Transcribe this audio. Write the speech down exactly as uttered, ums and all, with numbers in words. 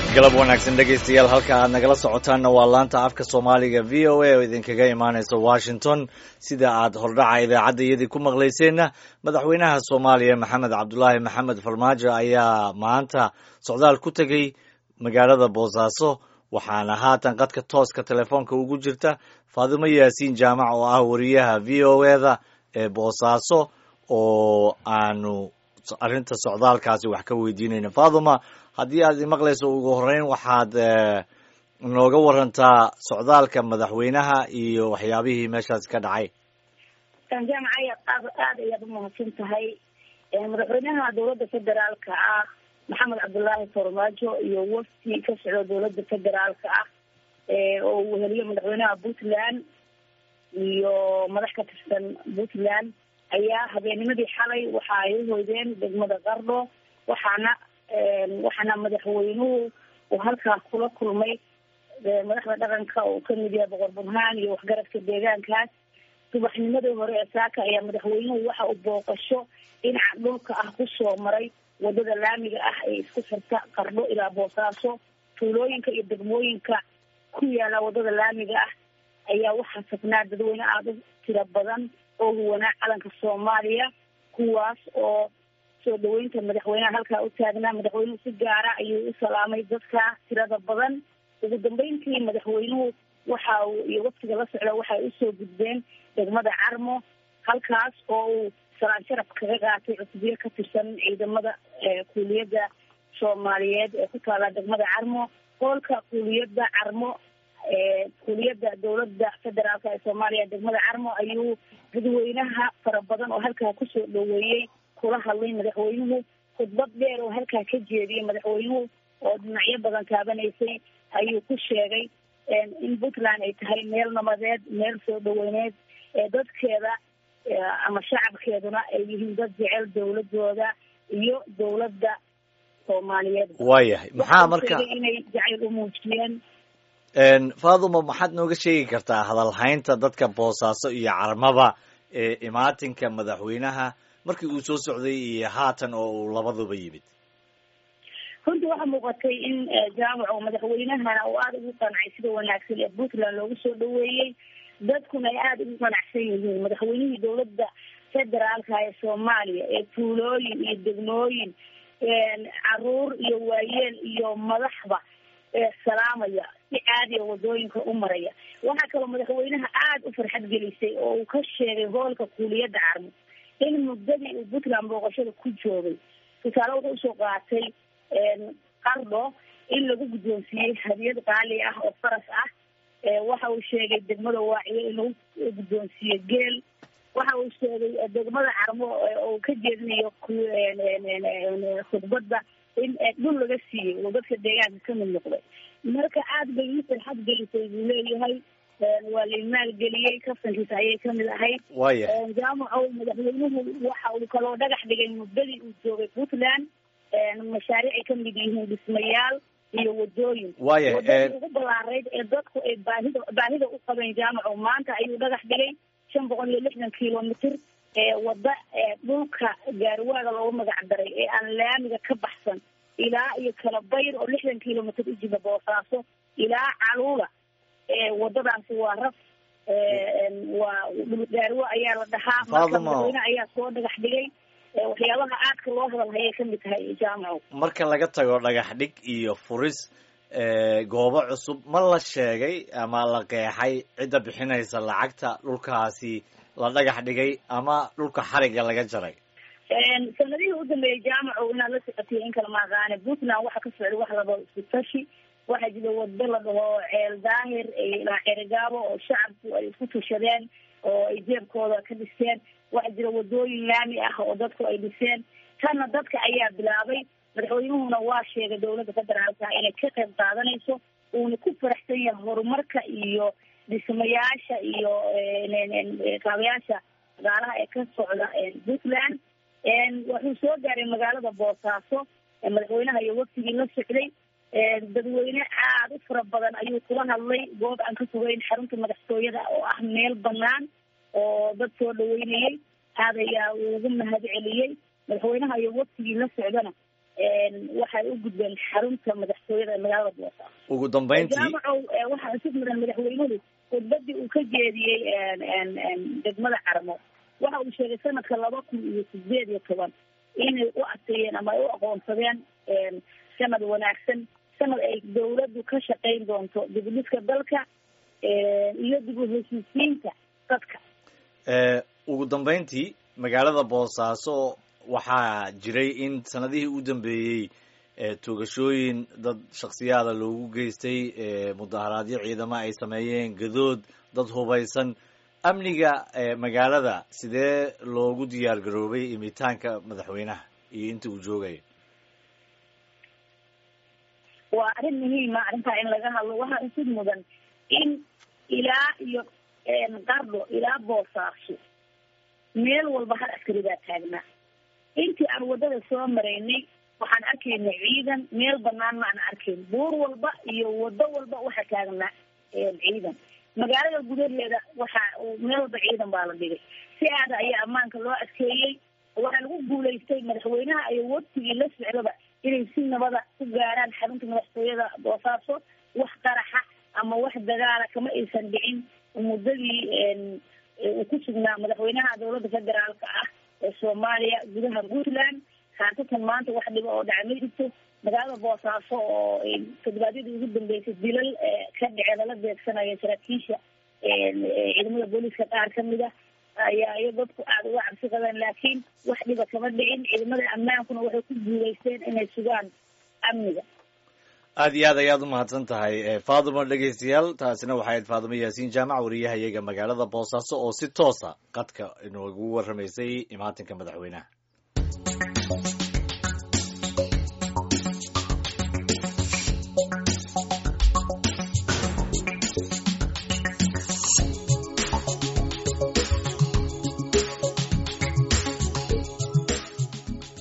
galab wanaagsan dhegaystayaal halka aad nagala socotaanna waa laanta afka soomaaliga v o a oo idinkaga imaanaysa washington sida aad hordhaca idaacadda iyadii ku maqlayseenna madaxweynaha soomaaliya maxamed cabdulaahi maxamed farmaajo ayaa maanta socdaal ku tegey magaalada boosaaso waxaana haatan qadka tooska telefoonka ugu jirta faadimo yaasiin jaamac oo ah wariyaha v o eda ee boosaaso oo aanu arrinta socdaalkaasi wax ka weydiinayna. faaduma, haddii aad imaqlayso ugu horreyn waxaad nooga warantaa socdaalka madaxweynaha iyo waxyaabihii meeshaas ka dhacay. jaamac aad aad ayaad umahadsan tahay. madaxweynaha dowladda federaalka ah maxamed cabdulaahi farmaajo iyo wafdi ka socda dowladda federaalka ah oo uu heliyo madaxweynaha puntland iyo madax ka tirsan puntland ayaa habeennimadii xalay waxa ay uhoydeen degmada qardho waxaana waxaana madaxweynuhu uu halkaas kula kulmay madaxda dhaqanka oo kamid yahay boqor burhaan iyo waxgaradka deegaankaas. subaxnimadii hore ee saaka ayaa madaxweynuhu waxa uu booqasho dhinaca dhulka ah kusoo maray wadada laamiga ah ee isku xirta qardho ilaa boosaaso. tuulooyinka iyo degmooyinka ku yaala wadada laamiga ah ayaa waxaa sagnaa dadweyne aada u tiro badan oo huwanaa calanka soomaaliya, kuwaas oo soo dhaweynta madaxweynaha halkaa u taagnaa. madaxweynuhu si gaara ayuu u salaamay dadka tirada badan. ugu dambeyntii madaxweynuhu waxa uu iyo waftiga la socda waxay usoo gudbeen degmada carmo, halkaas oo uu salaan sharaf kaga qaatay cutubyo ka tirsan ciidamada kuuliyadda soomaaliyeed ee ku taala degmada carmo. hoolka kuuliyadda carmo kuuliyadda dowladda federaalka ee soomaaliya degmada carmo ayuu dadweynaha fara badan oo halkaa kusoo dhaweeyey kula hadlay madaxweynuhu. khudbad dheer oo halkaa ka jeediyey madaxweynuhu oo dhinacyo badan taabanaysay ayuu ku sheegay in puntland ay tahay meel nabadeed, meel soo dhaweyneed ee dadkeeda ama shacabkeeduna ay yihiin dad jecel dowladooda iyo dowladda soomaaliyeed. waayahay maxaa marka inay jacayl u muujiyeen. faaduma, maxaad nooga sheegi kartaa hadalhaynta dadka boosaaso iyo carmaba ee imaatinka madaxweynaha markii uu soo socday iyo haatan oo uu labaduba yimid? runtii waxaa muuqatay in jaamac oo madaxweynahana uu aada ugu qancay sida wanaagsan ee puntland loogu soo dhaweeyey, dadkuna ay aada ugu qanacsan yihiin. madaxweynihii dowladda federaalka ee soomaaliya ee tuulooyin iyo degmooyin, caruur iyo waayeel iyo madaxba salaamaya, si caadiya wadooyinka u maraya. waxaa kaloo madaxweynaha aada u farxad gelisay oo uu ka sheegay hoolka kuuliyadda carmo in muddadii uu puntland booqashada ku joogay tusaale wuxuu usoo qaatay qardho in lagu guddoonsiiyey hadiyad qaali ah oo faras ah. waxa uu sheegay degmada waaciyo in lagu guddoonsiiyey geel. waxa uu sheegay degmada carmo oo ka jeedinayo khudbadda in dhul laga siiyey oo dadka deegaanka kamid noqday. marka aada bay ii farxad gelisay buu leeyahay. waa la maalgeliyey, kaftankiisa ayay kamid ahayd. waya jaamaco madaxweynuhu waxa uu kaloo dhagax dhigay muddadii uu joogay puntland mashaariic ay kamid yihiin dhismayaal iyo wadooyin. waya wadadii ugu balaareyd ee dadku ay baahida baahida u qabeen jaamaco maanta ayuu dhagax dhigay shan boqol iyo lixdan kilomitr ee wada dhulka gaarwaaga loogu magac daray ee aan laamiga ka baxsan ilaa iyo kala bayr oo lixdan kilomitr u jira boosaaso ilaa caluula. wadadaasi waa raf, waa gaarwo ayaa la dhahaa. marka madaxweyne ayaa soo dhagax dhigay. waxyaabaha aadka loo hadal hayay kamid tahay jaamaco. marka laga tago dhagax dhig iyo furis goobo cusub, ma la sheegay ama la qeexay cidda bixinaysa lacagta dhulkaasi la dhagax dhigay ama dhulka xariga laga jaray? sanadihii u dambeeyay jaamaco inaad la socotay in kala maaqaane puntland waxa ka socday wax laba isku tashi. waxaa jira wado la dhaho ceel daahir ilaa ceerigaabo oo shacabku ay isku tushadeen oo ay jeebkooda ka dhisteen. waxaa jira wadooyin laami ah oo dadku ay dhiseen. tanna dadka ayaa bilaabay. madaxweynuhuna waa sheegay dowladda federaalka inay ka qayb qaadanayso, uuna ku faraxsan yahay horumarka iyo dhismayaasha iyo kaabayaasha dhaqaalaha ee ka socda puntland. wuxuu soo gaaray magaalada boosaaso madaxweynaha iyo waftigii la socday. dadweyne aada u fara badan ayuu kula hadlay goob aan ka fogeyn xarunta madaxtooyada oo ah meel banaan oo dad soo dhaweynayay. aad ayaa uu ugu mahad celiyey madaxweynaha iyo waftigii la socdana waxay u gudbeen xarunta madaxtooyada ee magaalada boosaaso. ugu dambeyntii jaamacow waxaa isku mudan madaxweynuhu khudbadii uu ka jeediyey degmada Carmo waxa uu sheegay sanadka laba kun iyo sideed iyo toban inay u adkeeyeen ama ay u aqoonsadeen sanad wanaagsan, sanad ay dawladdu ka shaqayn doonto dib u dhiska dalka iyo dib u heshiisiinta dadka. ugu dambeyntii magaalada Boosaaso waxaa jiray in sanadihii u dambeeyey toogashooyin dad shakhsiyaada loogu geystay, mudaharaadyo ciidamo ay sameeyeen, gadood dad hubaysan. amniga magaalada sidee loogu diyaar garoobay imitaanka madaxweynaha iyo inta uu joogay? waa arrin muhiima arrintaa in laga hadlo. waxaa usid mudan in ilaa iyo Qardho ilaa Boosaaso meel walba hal askari baa taagnaa. intii aan wadada soo maraynay waxaan arkaynay ciidan, meel banaan ma aan arkayn. buur walba iyo wado walba waxa taagnaa ciidan. magaalada gudaheeda waxa meel walba ciidan baa la dhigay. si aad ayaa ammaanka loo adkeeyey. waxaa lagu guulaystay madaxweynaha iyo waqtigii la socdaba inay si nabada ku gaaraan xarunta madaxtooyada Boosaaso. wax qaraxa ama wax dagaala kama aysan dhicin muddadii uu ku sugnaa madaxweynaha dowladda federaalka ah ee Soomaaliya gudaha Puntland. haatan maanta wax dhibo oo dhacay ma jirto. magaalada Boosaaso oo todobaadyadii ugu dambeysay dilal ka dhacay lala beegsanayo saraakiisha ciidamada booliska qaar ka mid ah ayaa iyo dadku aad uga cabsi qabeen, laakiin wax dhiba kama dhicin. ciidamada ammaankuna waxay ku guulaysteen inay sugaan amniga. aad iyo aad ayaad umahadsan tahay Faadimo. dhegeystayaal, taasina waxay ahayd Faadimo Yaasiin Jaamac, wariyahayaga magaalada Boosaaso oo si toosa qadka inoogu warramaysay imaatinka madaxweynaha.